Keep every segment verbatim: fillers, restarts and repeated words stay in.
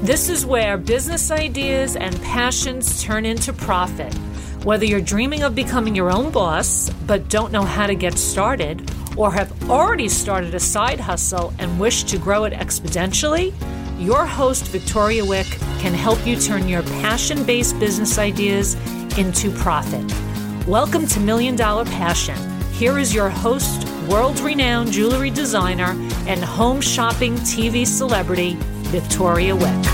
This is where business ideas and passions turn into profit. Whether you're dreaming of becoming your own boss, but don't know how to get started, or have already started a side hustle and wish to grow it exponentially, your host, Victoria Wick, can help you turn your passion-based business ideas into profit. Welcome to Million Dollar Passion. Here is your host, world-renowned jewelry designer and home shopping T V celebrity, Victoria Wick.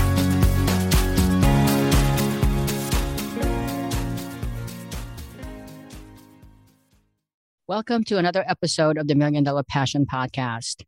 Welcome to another episode of the Million Dollar Passion Podcast.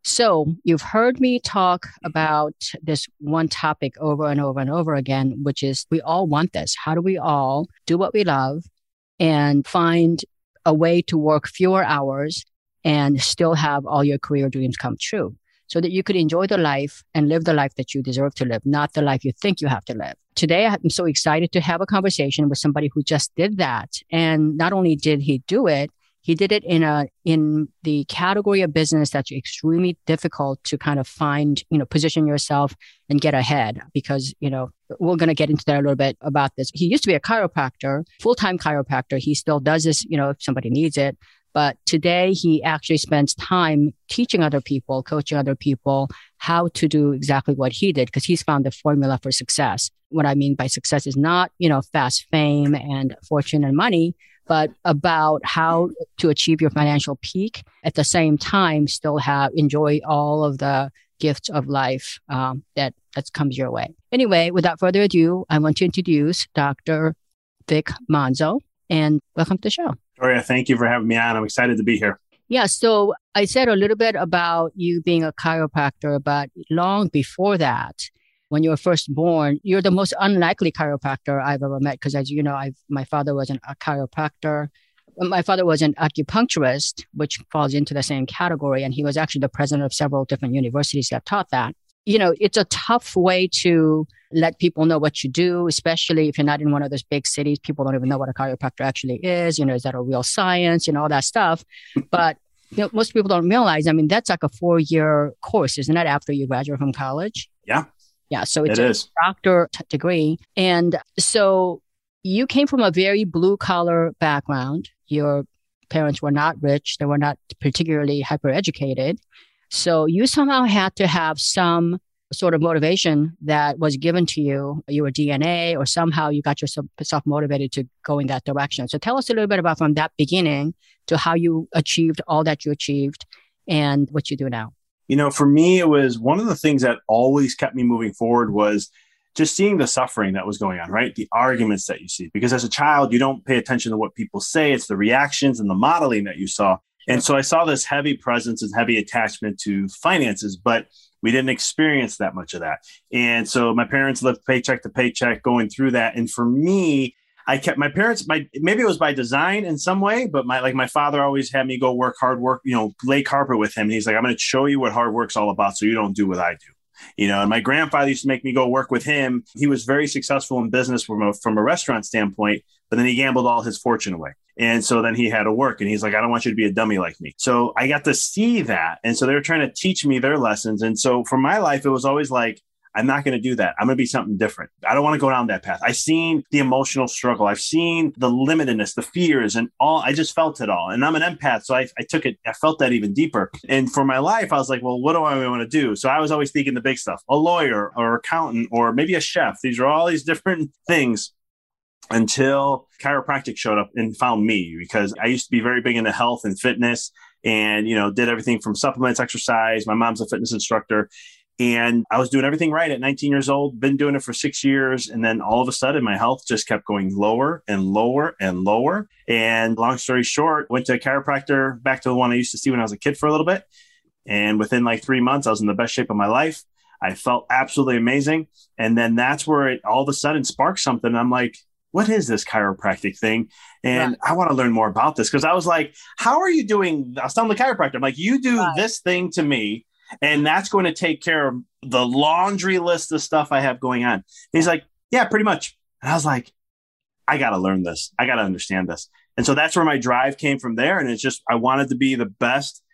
So you've heard me talk about this one topic over and over and over again, which is we all want this. How do we all do what we love and find a way to work fewer hours and still have all your career dreams come true so that you could enjoy the life and live the life that you deserve to live, not the life you think you have to live. Today, I'm so excited to have a conversation with somebody who just did that. And not only did he do it, he did it in a in the category of business that's extremely difficult to kind of find, you know, position yourself and get ahead because, you know, we're going to get into that a little bit about this. He used to be a chiropractor, full-time chiropractor. He still does this, you know, if somebody needs it. But today he actually spends time teaching other people, coaching other people how to do exactly what he did because he's found the formula for success. What I mean by success is not, you know, fast fame and fortune and money, but about how to achieve your financial peak at the same time, still have enjoy all of the gifts of life um, that that comes your way. Anyway, without further ado, I want to introduce Doctor Vic Manzo, and welcome to the show. Victoria, thank you for having me on. I'm excited to be here. Yeah, so I said a little bit about you being a chiropractor, but long before that, when you were first born, you're the most unlikely chiropractor I've ever met because, as you know, I've, my father wasn't a chiropractor. My father was an acupuncturist, which falls into the same category. And he was actually the president of several different universities that taught that. You know, it's a tough way to let people know what you do, especially if you're not in one of those big cities. People don't even know what a chiropractor actually is. You know, is that a real science? You know, all that stuff. But you know, most people don't realize, I mean, that's like a four-year course, isn't it, after you graduate from college? Yeah. Yeah, so it's it a is. doctor t- degree. And so you came from a very blue-collar background. Your parents were not rich. They were not particularly hyper-educated. So you somehow had to have some sort of motivation that was given to you, your D N A, or somehow you got yourself motivated to go in that direction. So tell us a little bit about from that beginning to how you achieved all that you achieved and what you do now. You know, for me, it was one of the things that always kept me moving forward was just seeing the suffering that was going on, right? The arguments that you see, because as a child, you don't pay attention to what people say. It's the reactions and the modeling that you saw. And so I saw this heavy presence and heavy attachment to finances, but we didn't experience that much of that. And so my parents lived paycheck to paycheck going through that. And for me, I kept my parents, my, maybe it was by design in some way, but my, like my father always had me go work hard work, you know, lay carpet with him. And he's like, I'm going to show you what hard work's all about. So you don't do what I do, you know, and my grandfather used to make me go work with him. He was very successful in business from a, from a restaurant standpoint, but then he gambled all his fortune away. And so then he had to work and he's like, I don't want you to be a dummy like me. So I got to see that. And so they were trying to teach me their lessons. And so for my life, it was always like, I'm not going to do that. I'm going to be something different. I don't want to go down that path. I've seen the emotional struggle. I've seen the limitedness, the fears and all. I just felt it all. And I'm an empath. So I, I took it. I felt that even deeper. And for my life, I was like, well, what do I want to do? So I was always thinking the big stuff, a lawyer or accountant, or maybe a chef. These are all these different things until chiropractic showed up and found me, because I used to be very big into health and fitness and, you know, did everything from supplements, exercise. My mom's a fitness instructor. And I was doing everything right at nineteen years old, been doing it for six years. And then all of a sudden, my health just kept going lower and lower and lower. And long story short, went to a chiropractor, back to the one I used to see when I was a kid for a little bit. And within like three months, I was in the best shape of my life. I felt absolutely amazing. And then that's where it all of a sudden sparked something. I'm like, what is this chiropractic thing? And right. I want to learn more about this. Because I was like, how are you doing? I was telling the chiropractor, I'm like, you do right. this thing to me, and that's going to take care of the laundry list of stuff I have going on. And he's like, yeah, pretty much. And I was like, I got to learn this. I got to understand this. And so that's where my drive came from there. And it's just, I wanted to be the best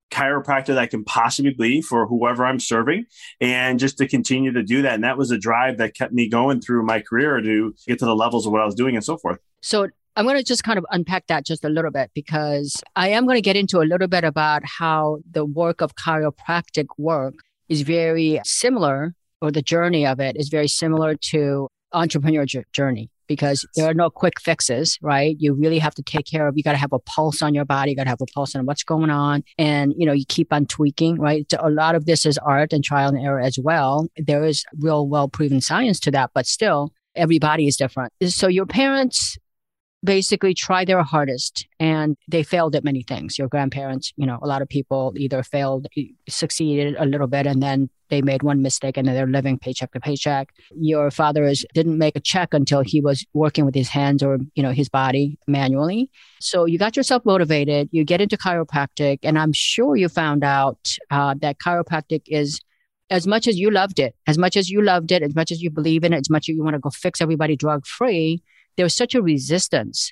chiropractor that I can possibly be for whoever I'm serving, and just to continue to do that. And that was a drive that kept me going through my career to get to the levels of what I was doing and so forth. So I'm going to just kind of unpack that just a little bit, because I am going to get into a little bit about how the work of chiropractic work is very similar, or the journey of it is very similar to entrepreneur journey, because there are no quick fixes, right? You really have to take care of, you got to have a pulse on your body, you got to have a pulse on what's going on. And, you know, you keep on tweaking, right? A lot of this is art and trial and error as well. There is real well-proven science to that, but still everybody is different. So your parents basically try their hardest and they failed at many things. Your grandparents, you know, a lot of people either failed, succeeded a little bit, and then they made one mistake and then they're living paycheck to paycheck. Your father is, didn't make a check until he was working with his hands or, you know, his body manually. So you got yourself motivated, you get into chiropractic, and I'm sure you found out uh, that chiropractic is, as much as you loved it, as much as you loved it, as much as you believe in it, as much as you want to go fix everybody drug free, there's such a resistance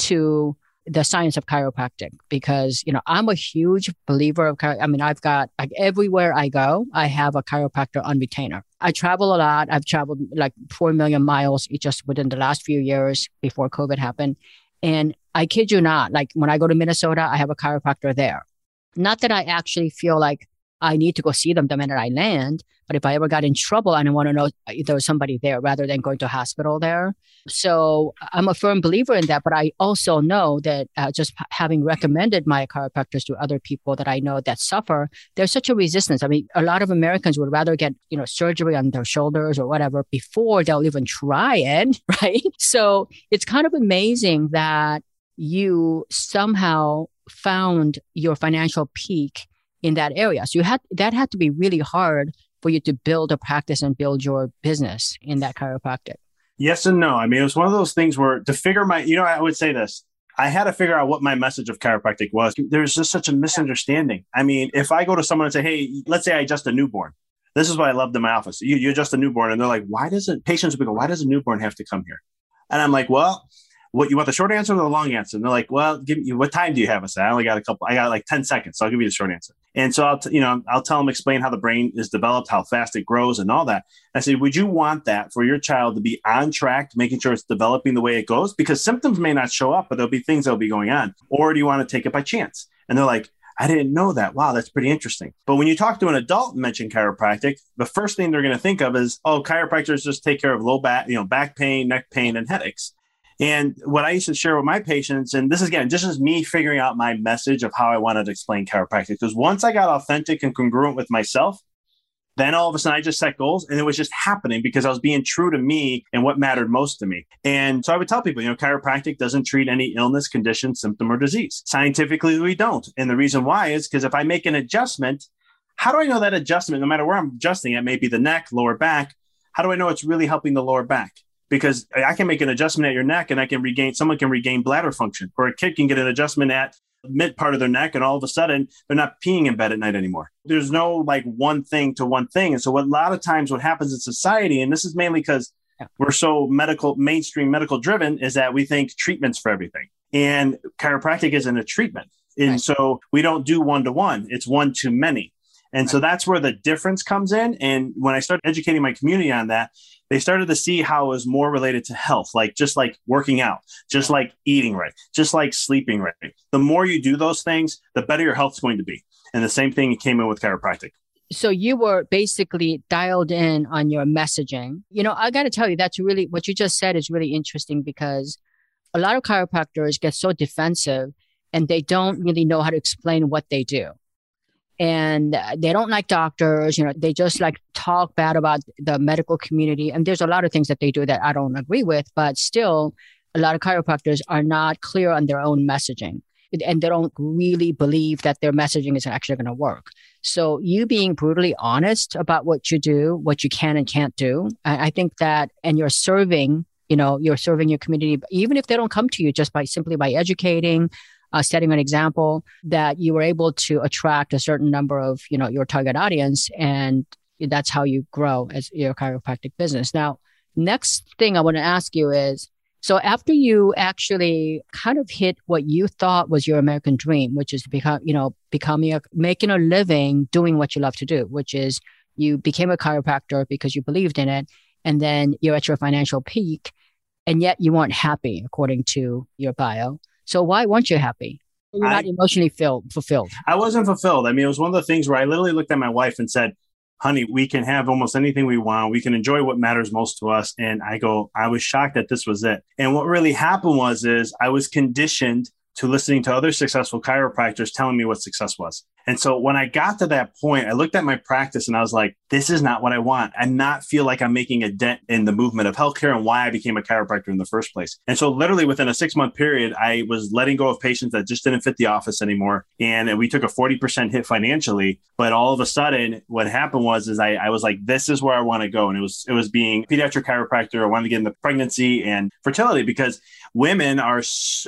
to the science of chiropractic, because, you know, I'm a huge believer of, I mean, I've got, like, everywhere I go, I have a chiropractor on retainer. I travel a lot. I've traveled like four million miles just within the last few years before COVID happened. And I kid you not, like when I go to Minnesota, I have a chiropractor there. Not that I actually feel like I need to go see them the minute I land, but if I ever got in trouble, I don't want to know if there was somebody there rather than going to a hospital there. So I'm a firm believer in that. But I also know that uh, just having recommended my chiropractors to other people that I know that suffer, there's such a resistance. I mean, a lot of Americans would rather get, you know, surgery on their shoulders or whatever before they'll even try it, right? So it's kind of amazing that you somehow found your financial peak in that area. So you had, that had to be really hard for you to build a practice and build your business in that chiropractic. Yes and no. I mean, it was one of those things where to figure my, you know, I would say this, I had to figure out what my message of chiropractic was. There's just such a misunderstanding. I mean, if I go to someone and say, hey, let's say I adjust a newborn. This is what I loved in my office. You, you adjust a newborn and they're like, why doesn't, patients would go, why does a newborn have to come here? And I'm like, well, what, you want the short answer or the long answer? And they're like, well, give me, what time do you have? I said, I only got a couple, I got like ten seconds. So I'll give you the short answer. And so I'll, t- you know, I'll tell them, explain how the brain is developed, how fast it grows and all that. And I said, would you want that for your child to be on track, making sure it's developing the way it goes? Because symptoms may not show up, but there'll be things that'll be going on. Or do you want to take it by chance? And they're like, I didn't know that. Wow, that's pretty interesting. But when you talk to an adult and mention chiropractic, the first thing they're going to think of is, oh, chiropractors just take care of low back, you know, back pain, neck pain, and headaches. And what I used to share with my patients, and this is, again, this is me figuring out my message of how I wanted to explain chiropractic. Because once I got authentic and congruent with myself, then all of a sudden I just set goals and it was just happening because I was being true to me and what mattered most to me. And so I would tell people, you know, chiropractic doesn't treat any illness, condition, symptom, or disease. Scientifically, we don't. And the reason why is because if I make an adjustment, how do I know that adjustment, no matter where I'm adjusting it, maybe the neck, lower back, how do I know it's really helping the lower back? Because I can make an adjustment at your neck and I can regain, someone can regain bladder function, or a kid can get an adjustment at mid part of their neck and all of a sudden they're not peeing in bed at night anymore. There's no like one thing to one thing. And so what, a lot of times what happens in society, and this is mainly because we're so medical, mainstream medical driven, is that we think treatments for everything. And chiropractic isn't a treatment. And right. So we don't do one-to-one, it's one to many. And right. So that's where the difference comes in. And when I started educating my community on that, they started to see how it was more related to health, like just like working out, just like eating right, just like sleeping right. The more you do those things, the better your health's going to be. And the same thing came in with chiropractic. So you were basically dialed in on your messaging. You know, I got to tell you, that's really, what you just said is really interesting, because a lot of chiropractors get so defensive and they don't really know how to explain what they do. And they don't like doctors, you know, they just like talk bad about the medical community. And there's a lot of things that they do that I don't agree with, but still a lot of chiropractors are not clear on their own messaging, and they don't really believe that their messaging is actually going to work. So you being brutally honest about what you do, what you can and can't do, I, I think that, and you're serving, you know, you're serving your community, even if they don't come to you, just by simply by educating, Uh, setting an example, that you were able to attract a certain number of, you know, your target audience. And that's how you grow as your chiropractic business. Now, next thing I want to ask you is, So after you actually kind of hit what you thought was your American dream, which is to become, you know, becoming a, making a living doing what you love to do, which is you became a chiropractor because you believed in it. And then you're at your financial peak and yet you weren't happy according to your bio. So why weren't you happy? You're not I, emotionally filled, fulfilled. I wasn't fulfilled. I mean, it was one of the things where I literally looked at my wife and said, honey, we can have almost anything we want. We can enjoy what matters most to us. And I go, I was shocked that this was it. And what really happened was, is I was conditioned to listening to other successful chiropractors telling me what success was. And so when I got to that point, I looked at my practice and I was like, this is not what I want. I not feel like I'm making a dent in the movement of healthcare and why I became a chiropractor in the first place. And so literally within a six month period, I was letting go of patients that just didn't fit the office anymore. And we took a forty percent hit financially. But all of a sudden, what happened was, is I, I was like, this is where I want to go. And it was, it was being a pediatric chiropractor. I wanted to get into pregnancy and fertility because women are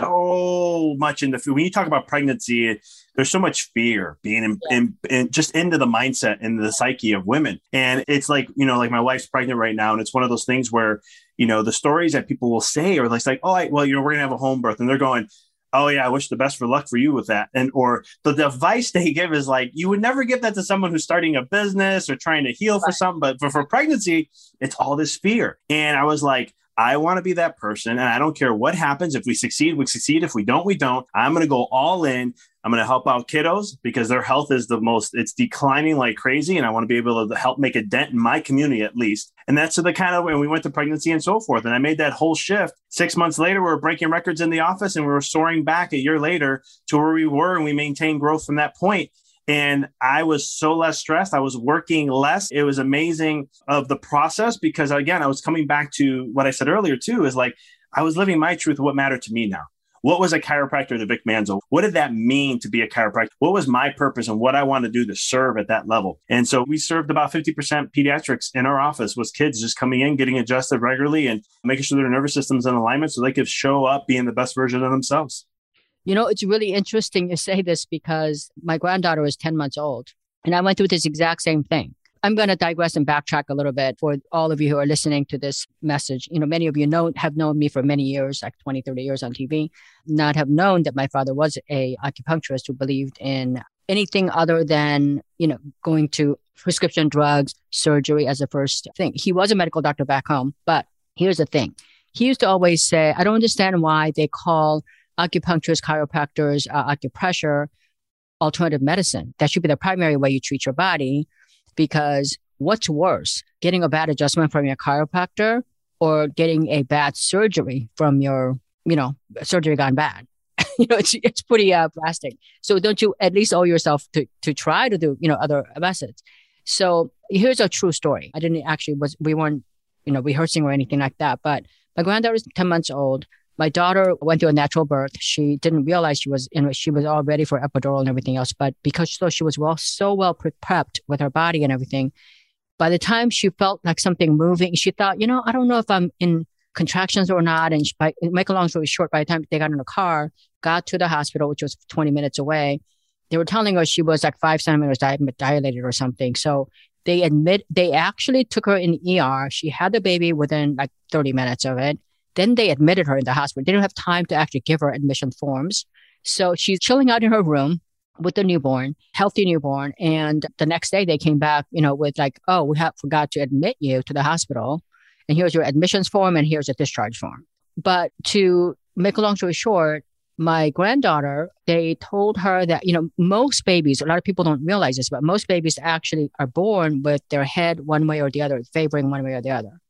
so much in the, when you talk about pregnancy, there's so much fear being in, yeah. in, in just into the mindset and the psyche of women. And it's like, you know, like my wife's pregnant right now. And it's one of those things where, you know, the stories that people will say are like, like, oh, I, well, you know, we're going to have a home birth. And they're going, oh yeah, I wish the best for luck for you with that. And, or the, the advice they give is like, you would never give that to someone who's starting a business or trying to heal right. for something. But for, for pregnancy, it's all this fear. And I was like, I want to be that person. And I don't care what happens. If we succeed, we succeed. If we don't, we don't. I'm going to go all in. I'm going to help out kiddos because their health is the most, it's declining like crazy. And I want to be able to help make a dent in my community at least. And that's the kind of when we went to pregnancy and so forth. And I made that whole shift. Six months later, we were breaking records in the office and we were soaring back a year later to where we were. And we maintained growth from that point. And I was so less stressed. I was working less. It was amazing of the process because, again, I was coming back to what I said earlier, too, is like I was living my truth of what mattered to me now. What was a chiropractor to Vic Manzo? What did that mean to be a chiropractor? What was my purpose and what I want to do to serve at that level? And so we served about fifty percent pediatrics in our office was kids just coming in, getting adjusted regularly and making sure their nervous system's in alignment so they could show up being the best version of themselves. You know, it's really interesting you say this because my granddaughter is ten months old and I went through this exact same thing. I'm going to digress and backtrack a little bit for all of you who are listening to this message. You know, many of you know, have known me for many years, like twenty, thirty years on T V, not have known that my father was a acupuncturist who believed in anything other than, you know, going to prescription drugs, surgery as a first thing. He was a medical doctor back home, but here's the thing. He used to always say, I don't understand why they call acupuncturists, chiropractors, uh, acupressure, alternative medicine. That should be the primary way you treat your body because what's worse, getting a bad adjustment from your chiropractor or getting a bad surgery from your, you know, surgery gone bad? you know, it's, it's pretty uh, plastic. So don't you at least owe yourself to, to try to do, you know, other methods? So here's a true story. I didn't actually, was we weren't, you know, rehearsing or anything like that, but my granddaughter is ten months old. My daughter went through a natural birth. She didn't realize she was, you know, she was all ready for epidural and everything else. But because so she was well, so well prepped with her body and everything, by the time she felt like something moving, she thought, you know, I don't know if I'm in contractions or not. And she, by, make a long story short, by the time they got in the car, got to the hospital, which was twenty minutes away, they were telling her she was like five centimeters dilated or something. So they admit, they actually took her in E R. She had the baby within like thirty minutes of it. Then they admitted her in the hospital. They didn't have time to actually give her admission forms. So she's chilling out in her room with the newborn, healthy newborn. And the next day they came back, you know, with like, oh, we have forgot to admit you to the hospital. And here's your admissions form and here's a discharge form. But to make a long story short, my granddaughter, they told her that, you know, most babies, a lot of people don't realize this, but most babies actually are born with their head one way or the other, favoring one way or the other.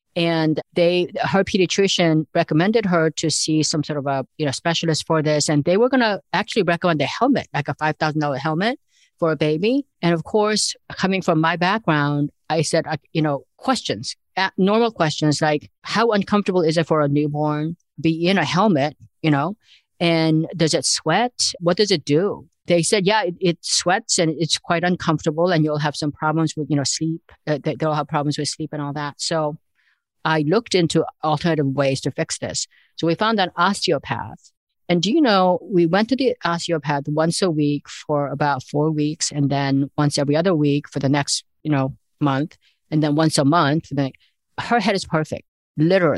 And they, her pediatrician recommended her to see some sort of a, you know, specialist for this. And they were going to actually recommend a helmet, like a five thousand dollars helmet for a baby. And of course, coming from my background, I said, you know, questions, normal questions like how uncomfortable is it for a newborn be in a helmet, you know, and does it sweat? What does it do? They said, yeah, it, it sweats and it's quite uncomfortable and you'll have some problems with, you know, sleep. Uh, they'll have problems with sleep and all that. So I looked into alternative ways to fix this. So we found an osteopath. And do you know, we went to the osteopath once a week for about four weeks and then once every other week for the next, you know, month. And then once a month. Then her head is perfect, literally.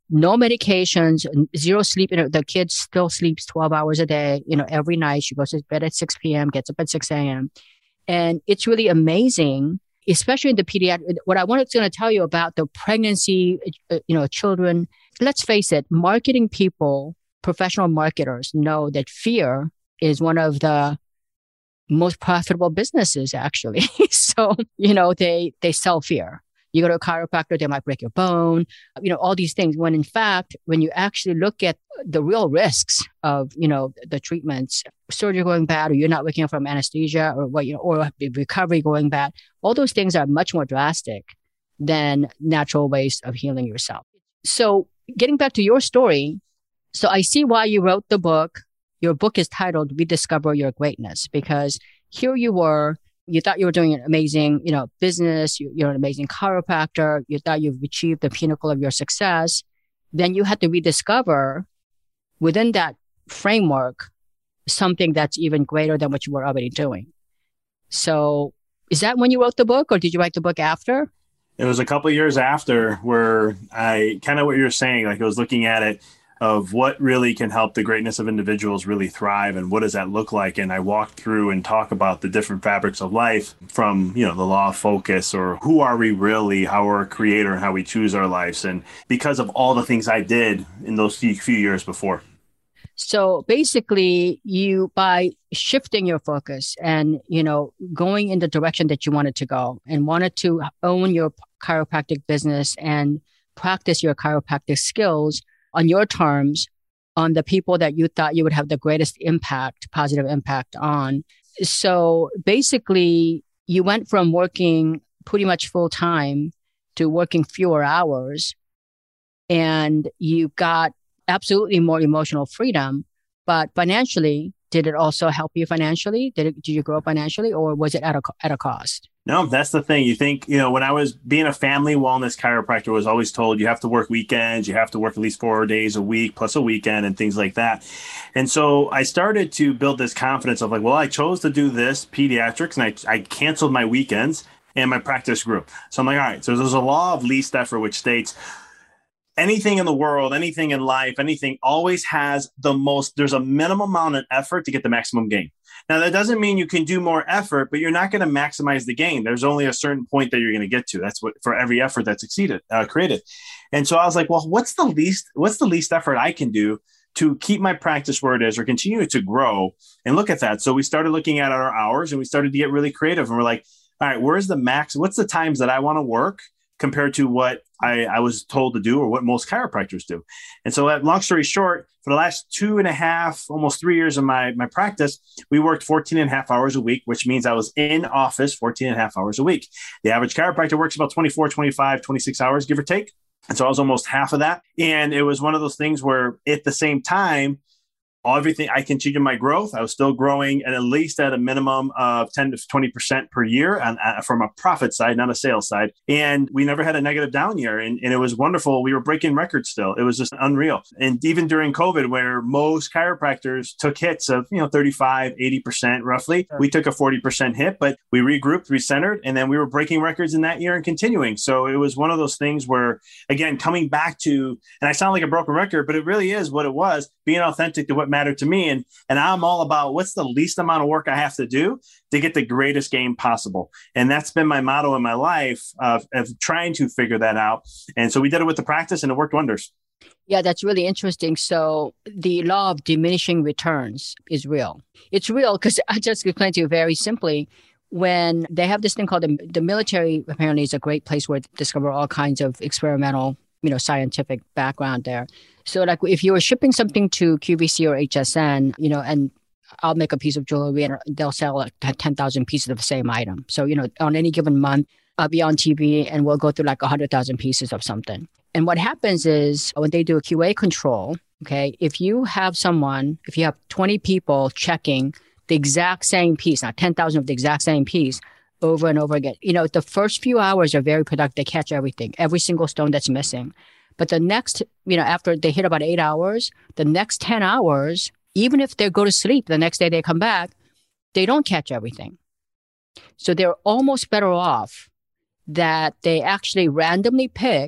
no medications, zero sleep. You know, the kid still sleeps twelve hours a day, you know, every night. She goes to bed at six p.m., gets up at six a.m. And it's really amazing, especially in the pediatric. What I wanted to tell you about the pregnancy, you know, children, let's face it, marketing people, professional marketers know that fear is one of the most profitable businesses, actually. So, you know, they, they sell fear. You go to a chiropractor, they might break your bone, you know, all these things. When in fact, when you actually look at the real risks of, you know, the treatments, surgery going bad, or you're not waking up from anesthesia, or what, you know, or recovery going bad, all those things are much more drastic than natural ways of healing yourself. So getting back to your story, so I see why you wrote the book. Your book is titled Rediscover Your Greatness, because here you were, you thought you were doing an amazing, you know, business. You, you're an amazing chiropractor. You thought you've achieved the pinnacle of your success. Then you had to rediscover within that framework something that's even greater than what you were already doing. So is that when you wrote the book, or did you write the book after? It was a couple of years after, where I kind of what you're saying, like I was looking at it of what really can help the greatness of individuals really thrive, and what does that look like. And I walked through and talk about the different fabrics of life, from, you know, the law of focus, or who are we really, how we're a creator and how we choose our lives. And because of all the things I did in those few, few years before. So basically, you, by shifting your focus and, you know, going in the direction that you wanted to go and wanted to own your chiropractic business and practice your chiropractic skills on your terms, on the people that you thought you would have the greatest impact, positive impact on. So basically, you went from working pretty much full time to working fewer hours, and you got absolutely more emotional freedom. But financially, did it also help you financially? Did it, did you grow financially, or was it at a, at a cost? No, that's the thing. You think, you know, when I was being a family wellness chiropractor, I was always told you have to work weekends, you have to work at least four days a week plus a weekend and things like that. And so I started to build this confidence of like, well, I chose to do this pediatrics, and I, I canceled my weekends, and my practice grew. So I'm like, all right, so there's a law of least effort, which states anything in the world, anything in life, anything always has the most, there's a minimum amount of effort to get the maximum gain. Now, that doesn't mean you can do more effort, but you're not going to maximize the gain. There's only a certain point that you're going to get to. That's what, for every effort that's exceeded, uh, created. And so I was like, well, what's the least, what's the least effort I can do to keep my practice where it is, or continue to grow, and look at that. So we started looking at our hours, and we started to get really creative, and we're like, all right, where's the max? What's the times that I want to work compared to what I, I was told to do, or what most chiropractors do? And so, uh, long story short, for the last two and a half, almost three years of my, my practice, we worked fourteen and a half hours a week, which means I was in office fourteen and a half hours a week. The average chiropractor works about twenty-four, twenty-five, twenty-six hours, give or take. And so I was almost half of that. And it was one of those things where at the same time, everything, I continued my growth. I was still growing at, at least at a minimum of ten to twenty percent per year on, uh, from a profit side, not a sales side. And we never had a negative down year. And, and it was wonderful. We were breaking records still. It was just unreal. And even during COVID, where most chiropractors took hits of, you know, thirty-five, eighty percent roughly, we took a forty percent hit, but we regrouped, recentered, and then we were breaking records in that year and continuing. So it was one of those things where, again, coming back to, and I sound like a broken record, but it really is what it was, being authentic to what mattered to me. And, and I'm all about what's the least amount of work I have to do to get the greatest gain possible. And that's been my motto in my life of, of trying to figure that out. And so we did it with the practice, and it worked wonders. Yeah, that's really interesting. So the law of diminishing returns is real. It's real because I just explained to you very simply, when they have this thing called the, the military, apparently is a great place where they discover all kinds of experimental, you know, scientific background there. So like if you were shipping something to Q V C or H S N, you know, and I'll make a piece of jewelry and they'll sell like ten thousand pieces of the same item. So, you know, on any given month, I'll be on T V and we'll go through like one hundred thousand pieces of something. And what happens is when they do a Q A control, okay, if you have someone, if you have twenty people checking the exact same piece, not ten thousand of the exact same piece, over and over again, you know, the first few hours are very productive. They catch everything, every single stone that's missing. But the next, you know, after they hit about eight hours, the next ten hours, even if they go to sleep, the next day they come back, they don't catch everything. So they're almost better off that they actually randomly pick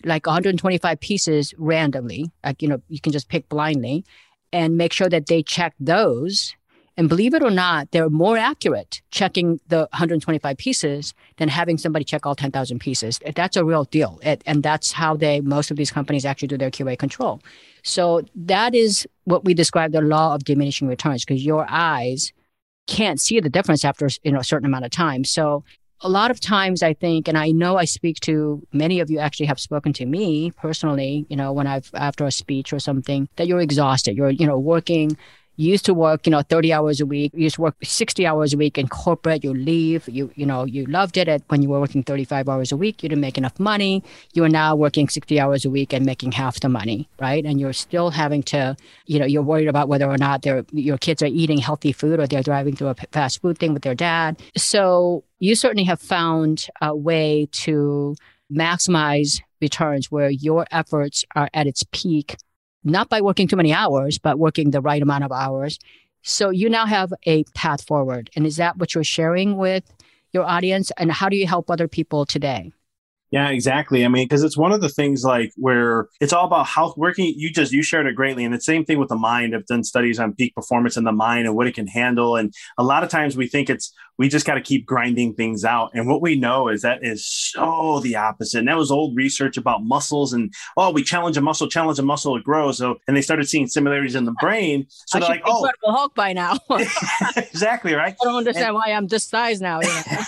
like one hundred twenty-five pieces randomly, like, you know, you can just pick blindly and make sure that they check those. And believe it or not, they're more accurate checking the one hundred twenty-five pieces than having somebody check all ten thousand pieces. That's a real deal. It, and that's how they, most of these companies actually do their Q A control. So that is what we describe the law of diminishing returns, because your eyes can't see the difference after, you know, a certain amount of time. So a lot of times I think, and I know I speak to many of you actually have spoken to me personally, you know, when I've, after a speech or something, that you're exhausted, you're, you know, working. You used to work, you know, thirty hours a week. You used to work sixty hours a week in corporate. You leave, you you know, you loved it at when you were working thirty-five hours a week. You didn't make enough money. You are now working sixty hours a week and making half the money, right? And you're still having to, you know, you're worried about whether or not they're, your kids are eating healthy food or they're driving through a fast food thing with their dad. So you certainly have found a way to maximize returns where your efforts are at its peak, not by working too many hours, but working the right amount of hours. So you now have a path forward. And is that what you're sharing with your audience? And how do you help other people today? Yeah, exactly. I mean, because it's one of the things like where it's all about how working. You just, you shared it greatly. And it's the same thing with the mind. I've done studies on peak performance in the mind and what it can handle. And a lot of times we think it's, we just got to keep grinding things out. And what we know is that is so the opposite. And that was old research about muscles and, oh, we challenge a muscle, challenge a muscle, it grows. So, and they started seeing similarities in the brain. So I they're like, oh, Incredible Hulk by now. Exactly, right? I don't understand and, why I'm this size now.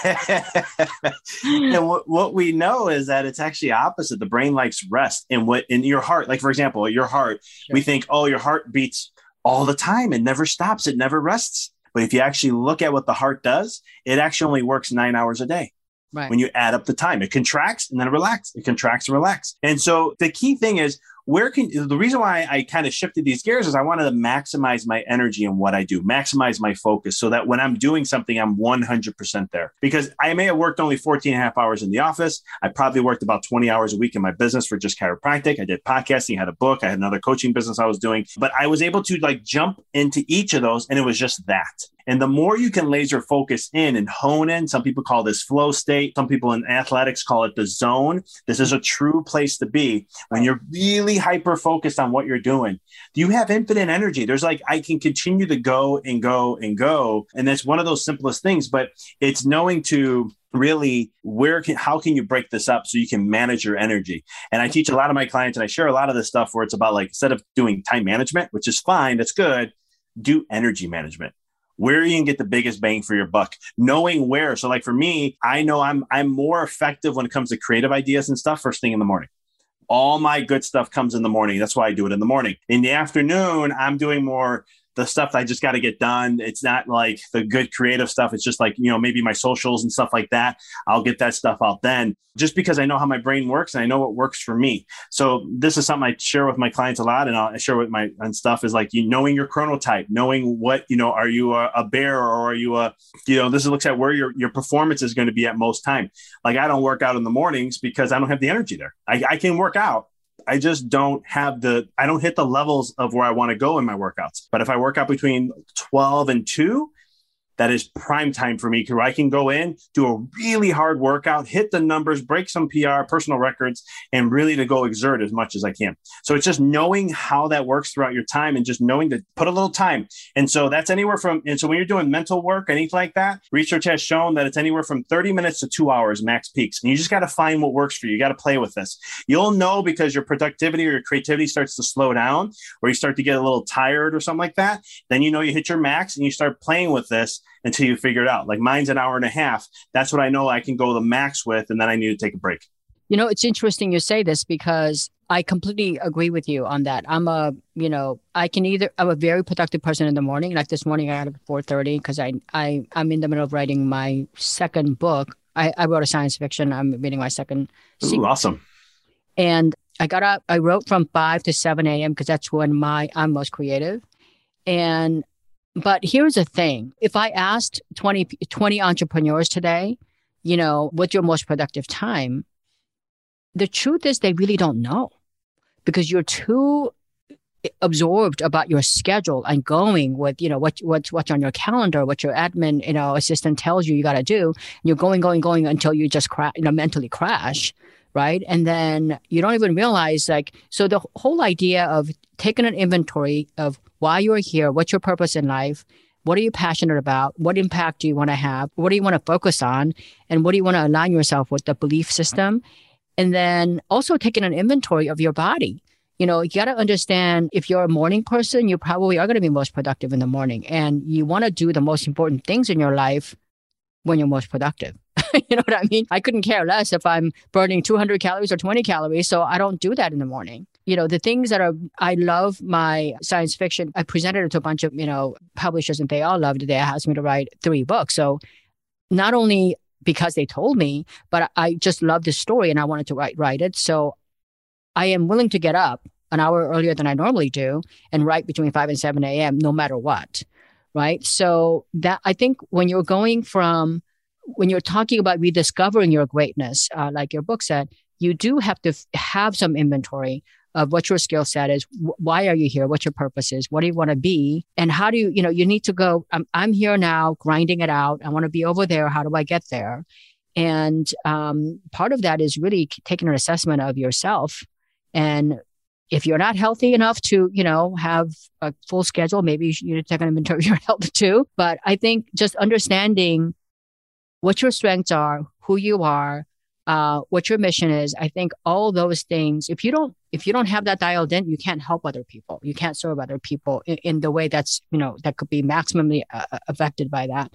And what, what we know is that it's actually opposite. The brain likes rest. And what in your heart, like for example, your heart, sure. We think, oh, your heart beats all the time. It never stops. It never rests. But if you actually look at what the heart does, it actually only works nine hours a day. Right. When you add up the time, it contracts and then it relaxes. It contracts and relaxes. And so the key thing is, where can, the reason why I kind of shifted these gears is I wanted to maximize my energy in what I do, maximize my focus so that when I'm doing something, I'm one hundred percent there. Because I may have worked only fourteen and a half hours in the office. I probably worked about twenty hours a week in my business for just chiropractic. I did podcasting, had a book, I had another coaching business I was doing, but I was able to like jump into each of those. And it was just that. And the more you can laser focus in and hone in, some people call this flow state. Some people in athletics call it the zone. This is a true place to be when you're really hyper focused on what you're doing. You have infinite energy. There's like, I can continue to go and go and go. And that's one of those simplest things, but it's knowing to really where can, how can you break this up so you can manage your energy? And I teach a lot of my clients and I share a lot of this stuff where it's about like, instead of doing time management, which is fine, that's good, do energy management. Where you can get the biggest bang for your buck, knowing where. So like for me, I know I'm I'm more effective when it comes to creative ideas and stuff first thing in the morning. All my good stuff comes in the morning. That's why I do it in the morning. In the afternoon, I'm doing more the stuff that I just got to get done. It's not like the good creative stuff. It's just like, you know, maybe my socials and stuff like that. I'll get that stuff out then just because I know how my brain works and I know what works for me. So this is something I share with my clients a lot. And I'll share with my and stuff is like, you knowing your chronotype, knowing what, you know, are you a, a bear or are you a, you know, this looks at where your, your performance is going to be at most time. Like I don't work out in the mornings because I don't have the energy there. I, I can work out. I just don't have the, I don't hit the levels of where I want to go in my workouts. But if I work out between twelve and two, that is prime time for me where I can go in, do a really hard workout, hit the numbers, break some P R, personal records, and really to go exert as much as I can. So it's just knowing how that works throughout your time and just knowing to put a little time. And so that's anywhere from, and so when you're doing mental work, anything like that, research has shown that it's anywhere from thirty minutes to two hours max peaks. And you just got to find what works for you. You got to play with this. You'll know because your productivity or your creativity starts to slow down or you start to get a little tired or something like that. Then you know you hit your max and you start playing with this until you figure it out. Like mine's an hour and a half. That's what I know I can go the max with. And then I need to take a break. You know, it's interesting you say this because I completely agree with you on that. I'm a, you know, I can either, I'm a very productive person in the morning. Like this morning I got up at four thirty because I, I, I'm in the middle of writing my second book. I, I wrote a science fiction. I'm reading my second. Ooh, sequel. Awesome. And I got up, I wrote from five to seven a.m. because that's when my, I'm most creative. And But here's the thing. If I asked twenty, twenty entrepreneurs today, you know, what's your most productive time? The truth is they really don't know because you're too absorbed about your schedule and going with, you know, what, what's, what's on your calendar, what your admin, you know, assistant tells you you got to do. And you're going, going, going until you just cra- you know, mentally crash, right? And then you don't even realize, like, so the whole idea of taking an inventory of why you're here, what's your purpose in life, what are you passionate about, what impact do you want to have, what do you want to focus on, and what do you want to align yourself with the belief system? And then also taking an inventory of your body. You know, you got to understand, if you're a morning person, you probably are going to be most productive in the morning. And you want to do the most important things in your life when you're most productive. You know what I mean? I couldn't care less if I'm burning two hundred calories or twenty calories. So I don't do that in the morning. You know, the things that are, I love my science fiction. I presented it to a bunch of, you know, publishers, and they all loved it. They asked me to write three books. So not only because they told me, but I just loved the story and I wanted to write, write it. So I am willing to get up an hour earlier than I normally do and write between five and seven a.m. no matter what. Right. So that, I think when you're going from, when you're talking about rediscovering your greatness, uh, like your book said, you do have to f- have some inventory of what your skill set is. W- why are you here? What your purpose is? What do you want to be? And how do you, you know, you need to go, I'm, I'm here now, grinding it out. I want to be over there. How do I get there? And um, part of that is really taking an assessment of yourself. And if you're not healthy enough to, you know, have a full schedule, maybe you need to take an inventory of your health too. But I think just understanding what your strengths are, who you are, uh, what your mission is. I think all those things, if you don't, if you don't have that dialed in, you can't help other people. You can't serve other people in, in the way that's, you know, that could be maximally uh, affected by that.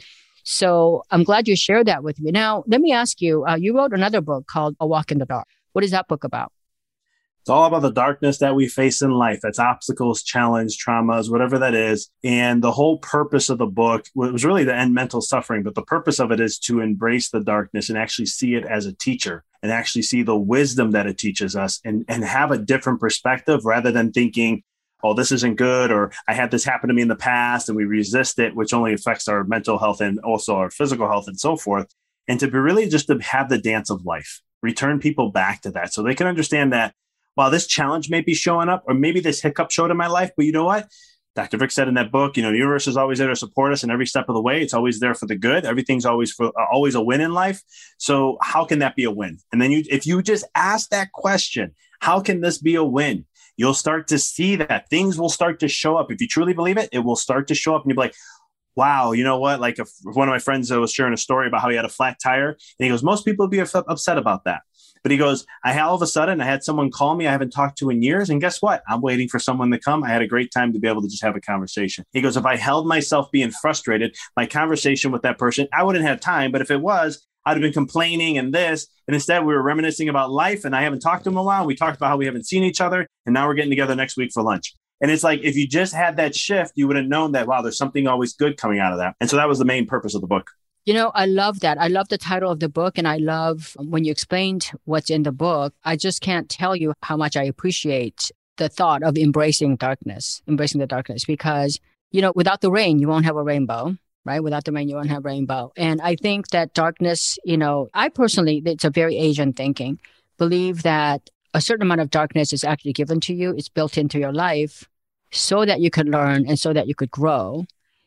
So I'm glad you shared that with me. Now, let me ask you, uh, you wrote another book called A Walk in the Dark. What is that book about? It's all about the darkness that we face in life. That's obstacles, challenge, traumas, whatever that is. And the whole purpose of the book was really to end mental suffering. But the purpose of it is to embrace the darkness and actually see it as a teacher and actually see the wisdom that it teaches us and, and have a different perspective rather than thinking, oh, this isn't good, or I had this happen to me in the past, and we resist it, which only affects our mental health and also our physical health and so forth. And to be really just to have the dance of life, return people back to that so they can understand that, while this challenge may be showing up, or maybe this hiccup showed in my life, but you know what? Doctor Vic said in that book, you know, the universe is always there to support us in every step of the way. It's always there for the good. Everything's always for uh, always a win in life. So how can that be a win? And then you, if you just ask that question, how can this be a win? You'll start to see that things will start to show up. If you truly believe it, it will start to show up, and you'll be like, wow, you know what? Like if one of my friends was sharing a story about how he had a flat tire, and he goes, most people would be upset about that. But he goes, I all of a sudden, I had someone call me I haven't talked to in years. And guess what? I'm waiting for someone to come. I had a great time to be able to just have a conversation. He goes, if I held myself being frustrated, my conversation with that person, I wouldn't have time. But if it was, I'd have been complaining and this. And instead, we were reminiscing about life. And I haven't talked to him in a while. We talked about how we haven't seen each other. And now we're getting together next week for lunch. And it's like, if you just had that shift, you would have known that, wow, there's something always good coming out of that. And so that was the main purpose of the book. You know, I love that. I love the title of the book. And I love when you explained what's in the book. I just can't tell you how much I appreciate the thought of embracing darkness, embracing the darkness, because, you know, without the rain, you won't have a rainbow, right? Without the rain, you won't have a rainbow. And I think that darkness, you know, I personally, it's a very Asian thinking, believe that a certain amount of darkness is actually given to you. It's built into your life so that you could learn and so that you could grow.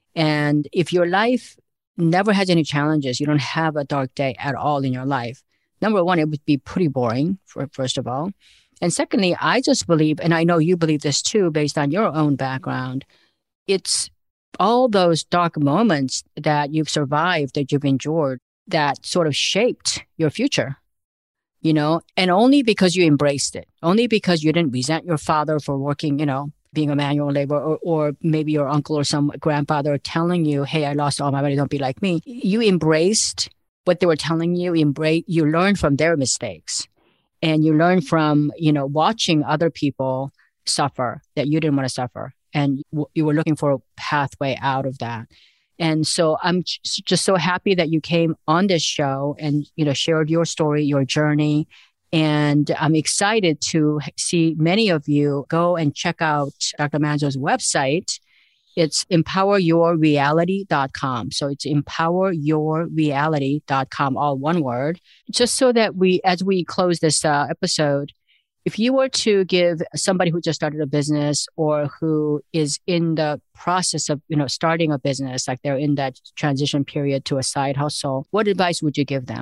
And if your life never has any challenges, you don't have a dark day at all in your life, number one, it would be pretty boring, for, first of all. And secondly, I just believe, and I know you believe this too, based on your own background, it's all those dark moments that you've survived, that you've endured, that sort of shaped your future, you know, and only because you embraced it, only because you didn't resent your father for working, you know, being a manual labor, or, or maybe your uncle or some grandfather telling you, hey, I lost all my money, don't be like me. You embraced what they were telling you, embrace, you learned from their mistakes, and you learn from, you know, watching other people suffer that you didn't want to suffer. And w- you were looking for a pathway out of that. And so I'm j- just so happy that you came on this show and, you know, shared your story, your journey. And I'm excited to see many of you go and check out Doctor Manzo's website. It's empower your reality dot com. So it's empower your reality dot com, all one word. Just so that we, as we close this uh, episode, if you were to give somebody who just started a business or who is in the process of, you know, starting a business, like they're in that transition period to a side hustle, what advice would you give them?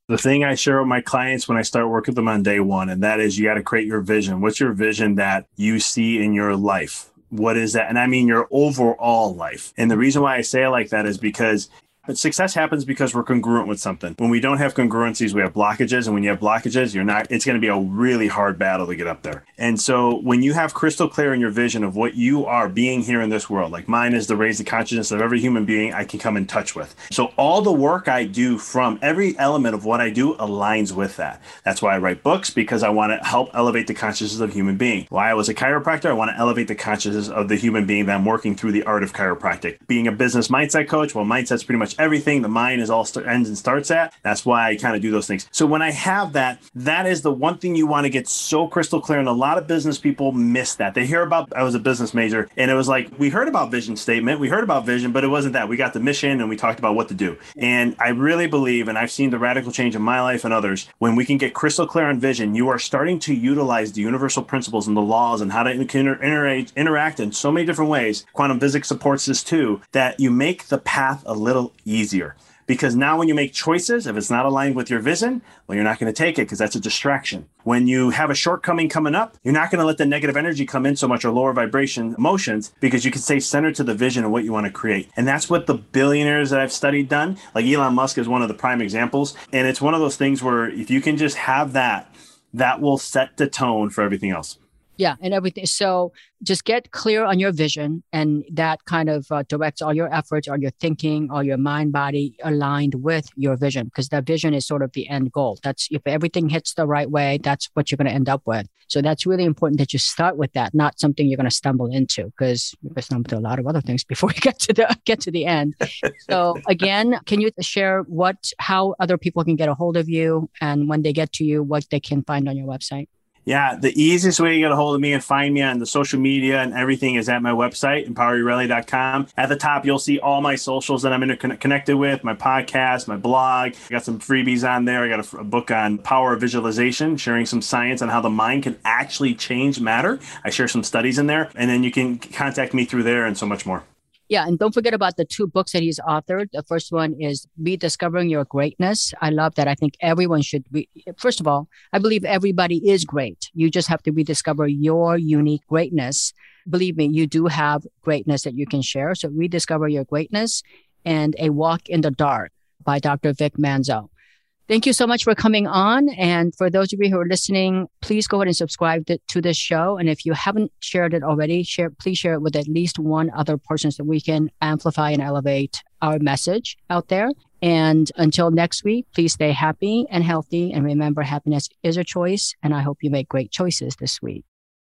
The thing I share with my clients when I start working with them on day one, and that is you got to create your vision. What's your vision that you see in your life? What is that? And I mean your overall life. And the reason why I say it like that is because But success happens because we're congruent with something. When we don't have congruencies, we have blockages. And when you have blockages, you're not, it's going to be a really hard battle to get up there. And so when you have crystal clear in your vision of what you are being here in this world, like mine is to raise the consciousness of every human being I can come in touch with. So all the work I do from every element of what I do aligns with that. That's why I write books, because I want to help elevate the consciousness of human being. Why I was a chiropractor, I want to elevate the consciousness of the human being that I'm working through the art of chiropractic. Being a business mindset coach, well, mindset's pretty much everything. The mind is all st- ends and starts at. That's why I kind of do those things. So when I have that, that is the one thing you want to get so crystal clear. And a lot of business people miss that. They hear about, I was a business major, and it was like, we heard about vision statement, we heard about vision, but it wasn't that. We got the mission and we talked about what to do. And I really believe, and I've seen the radical change in my life and others, when we can get crystal clear on vision, you are starting to utilize the universal principles and the laws and how to inter- inter- interact in so many different ways. Quantum physics supports this too, that you make the path a little easier. Because now when you make choices, if it's not aligned with your vision, well, you're not going to take it because that's a distraction. When you have a shortcoming coming up, you're not going to let the negative energy come in so much, or lower vibration emotions, because you can stay centered to the vision of what you want to create. And that's what the billionaires that I've studied done. Like Elon Musk is one of the prime examples. And it's one of those things where if you can just have that, that will set the tone for everything else. Yeah, and everything. So just get clear on your vision, and that kind of uh, directs all your efforts, all your thinking, all your mind, body aligned with your vision, because that vision is sort of the end goal. That's if everything hits the right way, that's what you're going to end up with. So that's really important that you start with that, not something you're going to stumble into, because you're going to stumble into a lot of other things before you get to the get to the end. So again, can you share what how other people can get a hold of you, and when they get to you, what they can find on your website? Yeah, the easiest way to get a hold of me and find me on the social media and everything is at my website, empower your reality dot com. At the top, you'll see all my socials that I'm interconnected with, my podcast, my blog. I got some freebies on there. I got a, a book on power of visualization, sharing some science on how the mind can actually change matter. I share some studies in there, and then you can contact me through there and so much more. Yeah, and don't forget about the two books that he's authored. The first one is Rediscovering Your Greatness. I love that. I think everyone should be, first of all, I believe everybody is great. You just have to rediscover your unique greatness. Believe me, you do have greatness that you can share. So Rediscover Your Greatness and A Walk in the Dark by Doctor Vic Manzo. Thank you so much for coming on. And for those of you who are listening, please go ahead and subscribe to, to this show. And if you haven't shared it already, share, please share it with at least one other person so we can amplify and elevate our message out there. And until next week, please stay happy and healthy. And remember, happiness is a choice. And I hope you make great choices this week.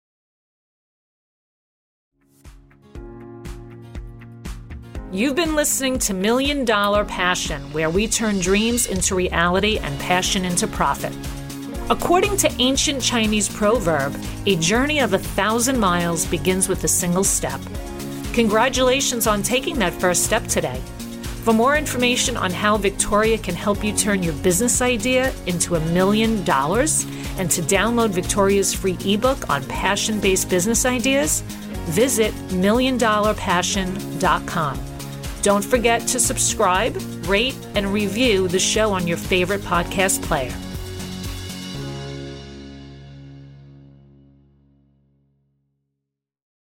You've been listening to Million Dollar Passion, where we turn dreams into reality and passion into profit. According to ancient Chinese proverb, a journey of a thousand miles begins with a single step. Congratulations on taking that first step today. For more information on how Victoria can help you turn your business idea into a million dollars and to download Victoria's free ebook on passion-based business ideas, visit million dollar passion dot com. Don't forget to subscribe, rate, and review the show on your favorite podcast player.